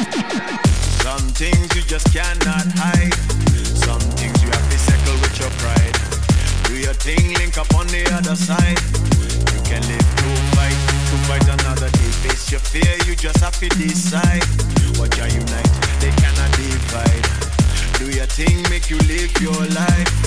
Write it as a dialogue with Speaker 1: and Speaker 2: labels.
Speaker 1: Some things you just cannot hide. Some things you have to settle with your pride. Do your thing, link up on the other side. You can live to fight another day. Face your fear, you just have to decide. What you unite, they cannot divide. Do your thing, make you live your life.